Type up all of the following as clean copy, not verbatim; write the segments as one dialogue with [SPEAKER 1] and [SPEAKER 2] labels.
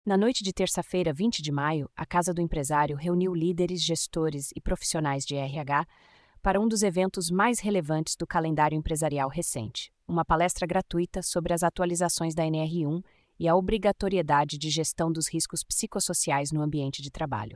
[SPEAKER 1] Na noite de terça-feira, 20 de maio, a Casa do Empresário reuniu líderes, gestores e profissionais de RH para um dos eventos mais relevantes do calendário empresarial recente, uma palestra gratuita sobre as atualizações da NR1 e a obrigatoriedade de gestão dos riscos psicossociais no ambiente de trabalho.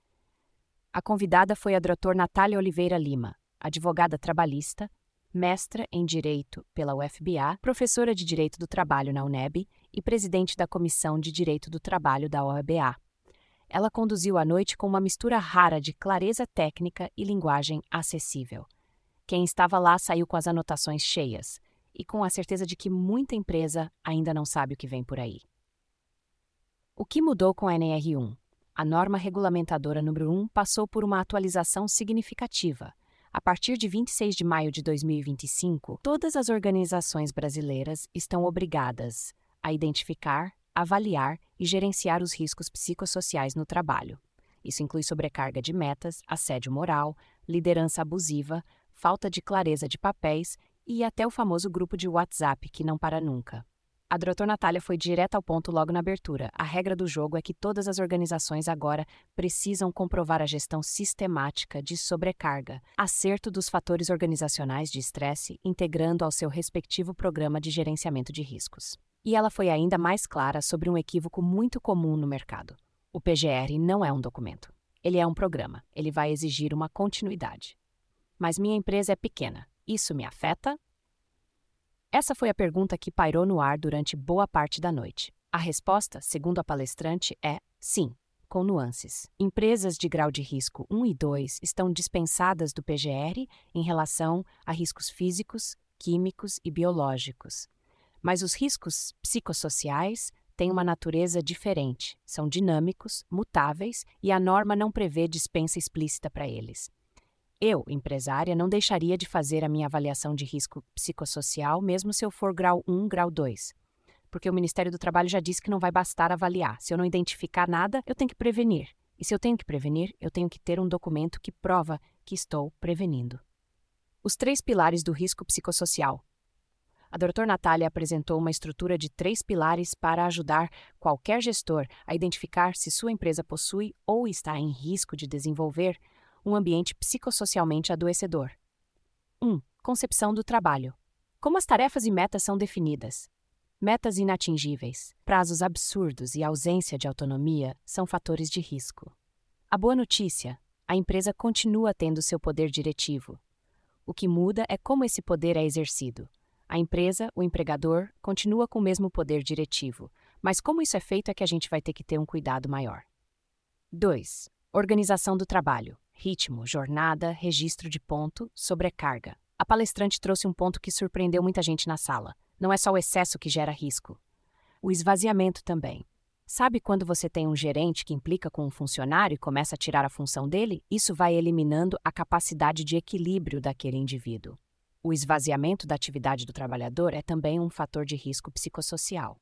[SPEAKER 1] A convidada foi a Dra. Natália Oliveira Lima, advogada trabalhista, mestra em Direito pela UFBA, professora de Direito do Trabalho na UNEB e presidente da Comissão de Direito do Trabalho da OABA. Ela conduziu a noite com uma mistura rara de clareza técnica e linguagem acessível. Quem estava lá saiu com as anotações cheias e com a certeza de que muita empresa ainda não sabe o que vem por aí. O que mudou com a NR1? A norma regulamentadora número 1 passou por uma atualização significativa. A partir de 26 de maio de 2025, todas as organizações brasileiras estão obrigadas a identificar, avaliar e gerenciar os riscos psicossociais no trabalho. Isso inclui sobrecarga de metas, assédio moral, liderança abusiva, falta de clareza de papéis e até o famoso grupo de WhatsApp que não para nunca. A Dra. Natália foi direta ao ponto logo na abertura. A regra do jogo é que todas as organizações agora precisam comprovar a gestão sistemática de sobrecarga, acerto dos fatores organizacionais de estresse, integrando ao seu respectivo programa de gerenciamento de riscos. E ela foi ainda mais clara sobre um equívoco muito comum no mercado. O PGR não é um documento. Ele é um programa. Ele vai exigir uma continuidade. Mas minha empresa é pequena. Isso me afeta? Essa foi a pergunta que pairou no ar durante boa parte da noite. A resposta, segundo a palestrante, é sim, com nuances. Empresas de grau de risco 1 e 2 estão dispensadas do PGR em relação a riscos físicos, químicos e biológicos. Mas os riscos psicossociais têm uma natureza diferente, são dinâmicos, mutáveis e a norma não prevê dispensa explícita para eles. Eu, empresária, não deixaria de fazer a minha avaliação de risco psicossocial mesmo se eu for grau 1, grau 2. Porque o Ministério do Trabalho já disse que não vai bastar avaliar. Se eu não identificar nada, eu tenho que prevenir. E se eu tenho que prevenir, eu tenho que ter um documento que prova que estou prevenindo. Os 3 pilares do risco psicossocial. A Dra. Natália apresentou uma estrutura de 3 pilares para ajudar qualquer gestor a identificar se sua empresa possui ou está em risco de desenvolver um ambiente psicossocialmente adoecedor. 1. Concepção do trabalho. Como as tarefas e metas são definidas? Metas inatingíveis, prazos absurdos e ausência de autonomia são fatores de risco. A boa notícia: a empresa continua tendo seu poder diretivo. O que muda é como esse poder é exercido. A empresa, o empregador, continua com o mesmo poder diretivo, mas como isso é feito é que a gente vai ter que ter um cuidado maior. 2. Organização do trabalho. Ritmo, jornada, registro de ponto, sobrecarga. A palestrante trouxe um ponto que surpreendeu muita gente na sala. Não é só o excesso que gera risco. O esvaziamento também. Sabe quando você tem um gerente que implica com um funcionário e começa a tirar a função dele? Isso vai eliminando a capacidade de equilíbrio daquele indivíduo. O esvaziamento da atividade do trabalhador é também um fator de risco psicossocial.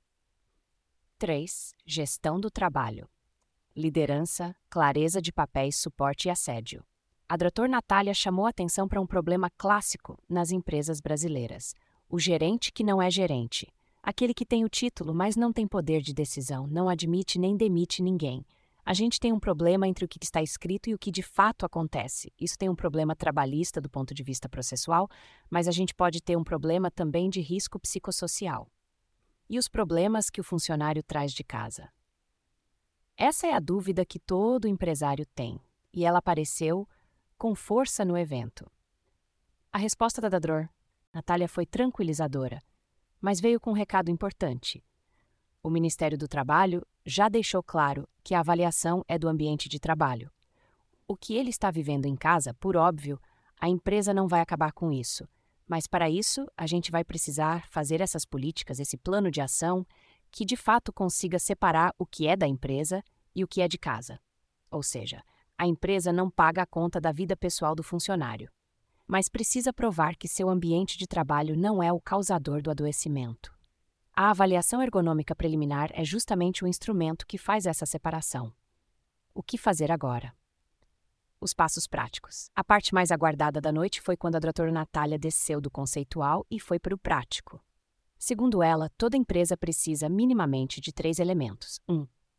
[SPEAKER 1] 3. Gestão do trabalho. Liderança, clareza de papéis, suporte e assédio. A Dra. Natália chamou a atenção para um problema clássico nas empresas brasileiras. O gerente que não é gerente. Aquele que tem o título, mas não tem poder de decisão, não admite nem demite ninguém. A gente tem um problema entre o que está escrito e o que de fato acontece. Isso tem um problema trabalhista do ponto de vista processual, mas a gente pode ter um problema também de risco psicossocial. E os problemas que o funcionário traz de casa? Essa é a dúvida que todo empresário tem, e ela apareceu com força no evento. A resposta da Dra. Natália foi tranquilizadora, mas veio com um recado importante. O Ministério do Trabalho já deixou claro que a avaliação é do ambiente de trabalho. O que ele está vivendo em casa, por óbvio, a empresa não vai acabar com isso, mas para isso a gente vai precisar fazer essas políticas, esse plano de ação, que de fato consiga separar o que é da empresa e o que é de casa. Ou seja, a empresa não paga a conta da vida pessoal do funcionário, mas precisa provar que seu ambiente de trabalho não é o causador do adoecimento. A avaliação ergonômica preliminar é justamente o instrumento que faz essa separação. O que fazer agora? Os passos práticos. A parte mais aguardada da noite foi quando a Dra. Natália desceu do conceitual e foi para o prático. Segundo ela, toda empresa precisa minimamente de 3 elementos. 1.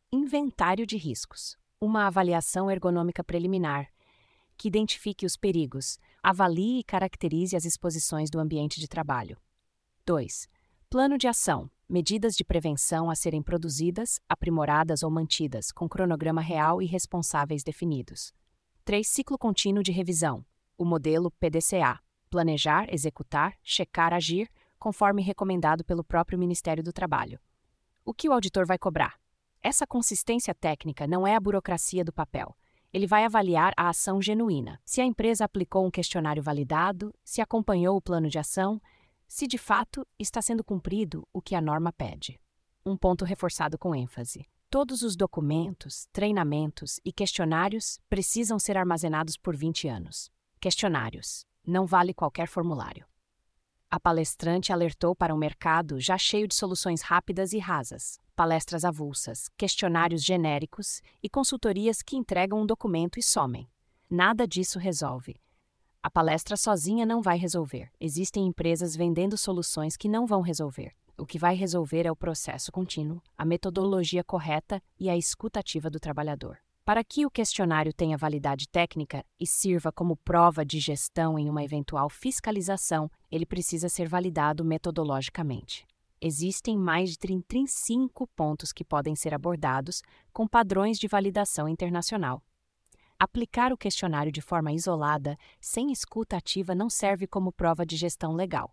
[SPEAKER 1] Inventário de riscos. Uma avaliação ergonômica preliminar, que identifique os perigos, avalie e caracterize as exposições do ambiente de trabalho. 2. Plano de ação. Medidas de prevenção a serem produzidas, aprimoradas ou mantidas, com cronograma real e responsáveis definidos. 3. Ciclo contínuo de revisão. O modelo PDCA. Planejar, executar, checar, agir, conforme recomendado pelo próprio Ministério do Trabalho. O que o auditor vai cobrar? Essa consistência técnica não é a burocracia do papel. Ele vai avaliar a ação genuína, se a empresa aplicou um questionário validado, se acompanhou o plano de ação, se de fato está sendo cumprido o que a norma pede. Um ponto reforçado com ênfase. Todos os documentos, treinamentos e questionários precisam ser armazenados por 20 anos. Questionários. Não vale qualquer formulário. A palestrante alertou para um mercado já cheio de soluções rápidas e rasas, palestras avulsas, questionários genéricos e consultorias que entregam um documento e somem. Nada disso resolve. A palestra sozinha não vai resolver. Existem empresas vendendo soluções que não vão resolver. O que vai resolver é o processo contínuo, a metodologia correta e a escuta ativa do trabalhador. Para que o questionário tenha validade técnica e sirva como prova de gestão em uma eventual fiscalização, ele precisa ser validado metodologicamente. Existem mais de 35 pontos que podem ser abordados com padrões de validação internacional. Aplicar o questionário de forma isolada, sem escuta ativa, não serve como prova de gestão legal.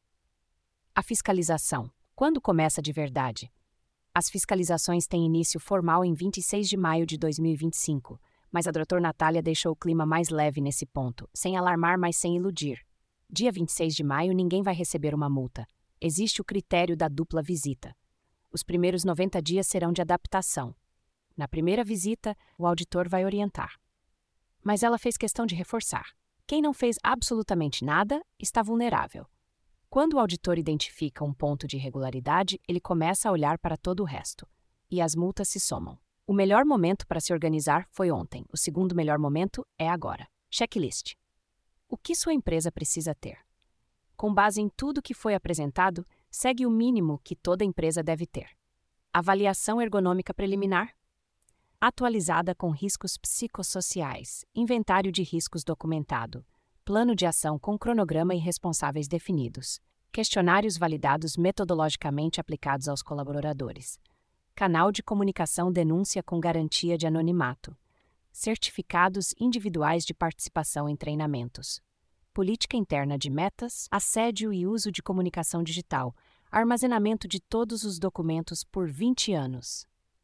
[SPEAKER 1] A fiscalização. Quando começa de verdade? As fiscalizações têm início formal em 26 de maio de 2025, mas a Dra. Natália deixou o clima mais leve nesse ponto, sem alarmar, mas sem iludir. Dia 26 de maio ninguém vai receber uma multa. Existe o critério da dupla visita. Os primeiros 90 dias serão de adaptação. Na primeira visita, o auditor vai orientar. Mas ela fez questão de reforçar. Quem não fez absolutamente nada está vulnerável. Quando o auditor identifica um ponto de irregularidade, ele começa a olhar para todo o resto. E as multas se somam. O melhor momento para se organizar foi ontem. O segundo melhor momento é agora. Checklist. O que sua empresa precisa ter? Com base em tudo que foi apresentado, segue o mínimo que toda empresa deve ter. Avaliação ergonômica preliminar. Atualizada com riscos psicossociais. Inventário de riscos documentado. Plano de ação com cronograma e responsáveis definidos. Questionários validados metodologicamente aplicados aos colaboradores. Canal de comunicação denúncia com garantia de anonimato. Certificados individuais de participação em treinamentos. Política interna de metas, assédio e uso de comunicação digital. Armazenamento de todos os documentos por 20 anos.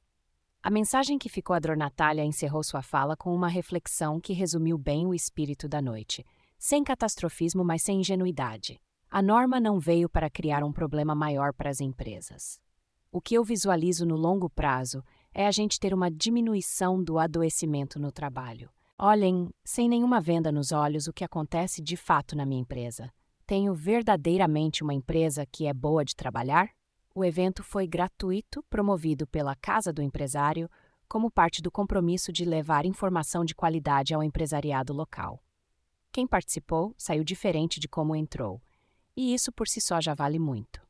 [SPEAKER 1] A mensagem que ficou a Dra. Natália encerrou sua fala com uma reflexão que resumiu bem o espírito da noite. Sem catastrofismo, mas sem ingenuidade. A norma não veio para criar um problema maior para as empresas. O que eu visualizo no longo prazo é a gente ter uma diminuição do adoecimento no trabalho. Olhem, sem nenhuma venda nos olhos, o que acontece de fato na minha empresa. Tenho verdadeiramente uma empresa que é boa de trabalhar? O evento foi gratuito, promovido pela Casa do Empresário, como parte do compromisso de levar informação de qualidade ao empresariado local. Quem participou saiu diferente de como entrou, e isso por si só já vale muito.